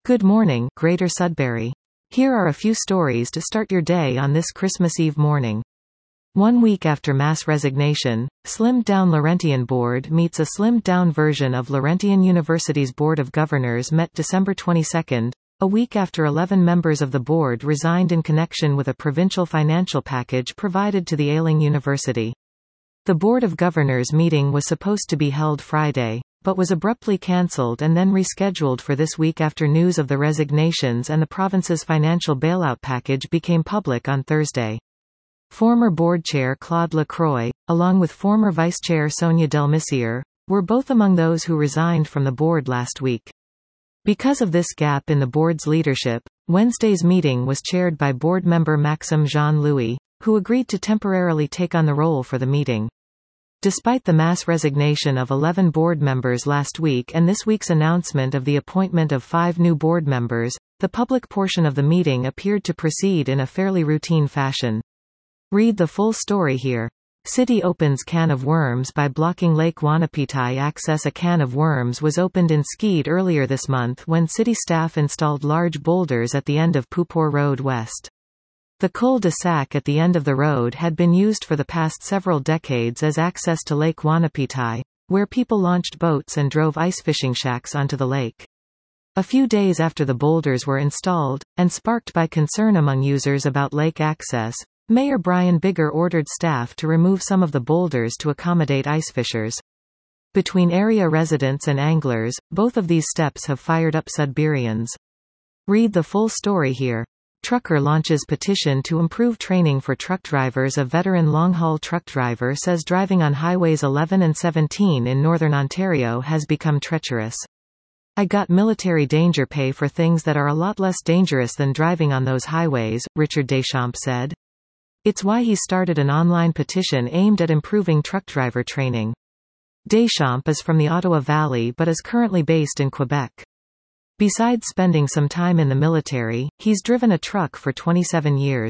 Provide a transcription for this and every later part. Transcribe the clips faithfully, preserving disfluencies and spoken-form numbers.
Good morning, Greater Sudbury. Here are a few stories to start your day on this Christmas Eve morning. One week after mass resignation, slimmed-down Laurentian Board meets a slimmed-down version of Laurentian University's Board of Governors met December twenty-second, a week after eleven members of the board resigned in connection with a provincial financial package provided to the ailing university. The Board of Governors meeting was supposed to be held Friday, but was abruptly cancelled and then rescheduled for this week after news of the resignations and the province's financial bailout package became public on Thursday. Former board chair Claude Lacroix, along with former vice chair Sonia Delmessier, were both among those who resigned from the board last week. Because of this gap in the board's leadership, Wednesday's meeting was chaired by board member Maxime Jean-Louis, who agreed to temporarily take on the role for the meeting. Despite the mass resignation of eleven board members last week and this week's announcement of the appointment of five new board members, the public portion of the meeting appeared to proceed in a fairly routine fashion. Read the full story here. City opens can of worms by blocking Lake Wahnapitae access. A can of worms was opened in Skeid earlier this month when city staff installed large boulders at the end of Pouport Road West. The cul-de-sac at the end of the road had been used for the past several decades as access to Lake Wahnapitae, where people launched boats and drove ice fishing shacks onto the lake. A few days after the boulders were installed, and sparked by concern among users about lake access, Mayor Brian Biggar ordered staff to remove some of the boulders to accommodate ice fishers. Between area residents and anglers, both of these steps have fired up Sudburyans. Read the full story here. Trucker launches petition to improve training for truck drivers. A veteran long-haul truck driver says driving on highways eleven and seventeen in northern Ontario has become treacherous. "I got military danger pay for things that are a lot less dangerous than driving on those highways," Richard Deschamps said. It's why he started an online petition aimed at improving truck driver training. Deschamps is from the Ottawa Valley but is currently based in Quebec. Besides spending some time in the military, he's driven a truck for twenty-seven years.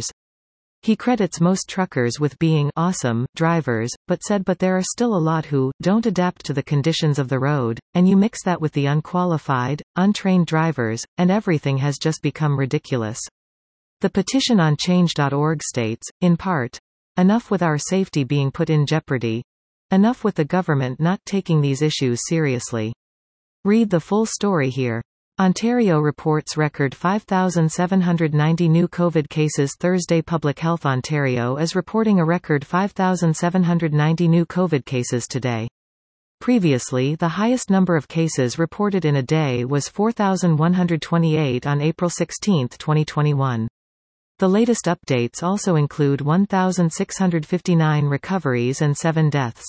He credits most truckers with being awesome drivers, but said but there are still a lot who don't adapt to the conditions of the road, and you mix that with the unqualified, untrained drivers, and everything has just become ridiculous. The petition on change dot org states, in part, "Enough with our safety being put in jeopardy. Enough with the government not taking these issues seriously." Read the full story here. Ontario reports record five thousand seven hundred ninety new COVID cases Thursday. Public Health Ontario is reporting a record five thousand seven hundred ninety new COVID cases today. Previously, the highest number of cases reported in a day was four thousand one hundred twenty-eight on April sixteenth, twenty twenty-one. The latest updates also include one thousand six hundred fifty-nine recoveries and seven deaths.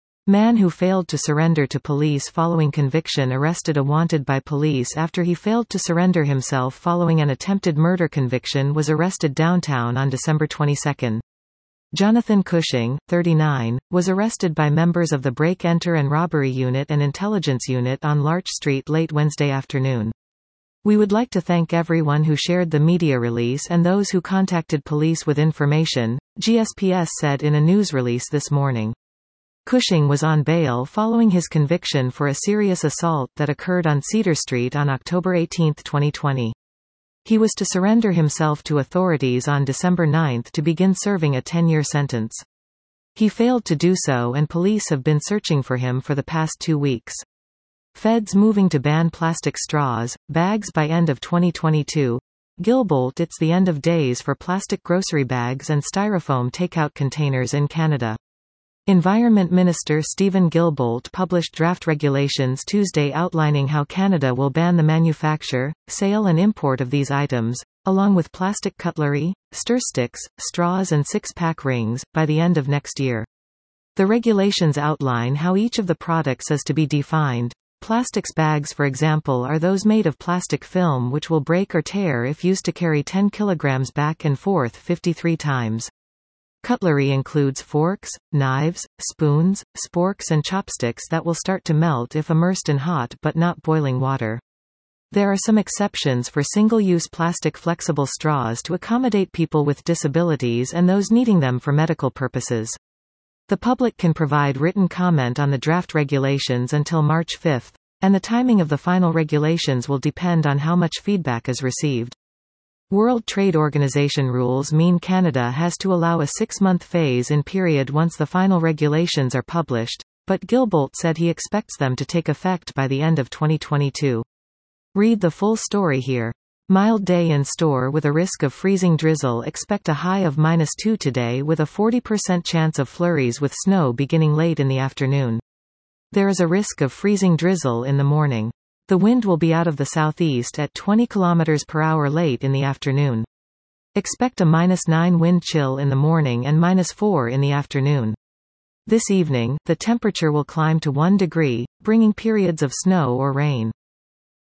Man who failed to surrender to police following conviction arrested. A wanted by police after he failed to surrender himself following an attempted murder conviction was arrested downtown on December twenty-second. Jonathan Cushing, thirty-nine, was arrested by members of the Break-Enter and Robbery Unit and Intelligence Unit on Larch Street late Wednesday afternoon. "We would like to thank everyone who shared the media release and those who contacted police with information," G S P S said in a news release this morning. Cushing was on bail following his conviction for a serious assault that occurred on Cedar Street on October eighteenth, twenty twenty. He was to surrender himself to authorities on December ninth to begin serving a ten-year sentence. He failed to do so and police have been searching for him for the past two weeks. Feds moving to ban plastic straws, bags by end of twenty twenty-two. Gilbolt. It's the end of days for plastic grocery bags and styrofoam takeout containers in Canada. Environment Minister Stephen Gilbolt published draft regulations Tuesday outlining how Canada will ban the manufacture, sale and import of these items, along with plastic cutlery, stir sticks, straws and six-pack rings, by the end of next year. The regulations outline how each of the products is to be defined. Plastics bags, for example, are those made of plastic film which will break or tear if used to carry ten kilograms back and forth fifty-three times. Cutlery includes forks, knives, spoons, sporks and chopsticks that will start to melt if immersed in hot but not boiling water. There are some exceptions for single-use plastic flexible straws to accommodate people with disabilities and those needing them for medical purposes. The public can provide written comment on the draft regulations until March fifth. And the timing of the final regulations will depend on how much feedback is received. World Trade Organization rules mean Canada has to allow a six-month phase-in period once the final regulations are published, but Guilbeault said he expects them to take effect by the end of twenty twenty-two. Read the full story here. Mild day in store with a risk of freezing drizzle. Expect a high of minus two today with a forty percent chance of flurries with snow beginning late in the afternoon. There is a risk of freezing drizzle in the morning. The wind will be out of the southeast at twenty kilometers per hour late in the afternoon. Expect a minus nine wind chill in the morning and minus four in the afternoon. This evening, the temperature will climb to one degree, bringing periods of snow or rain.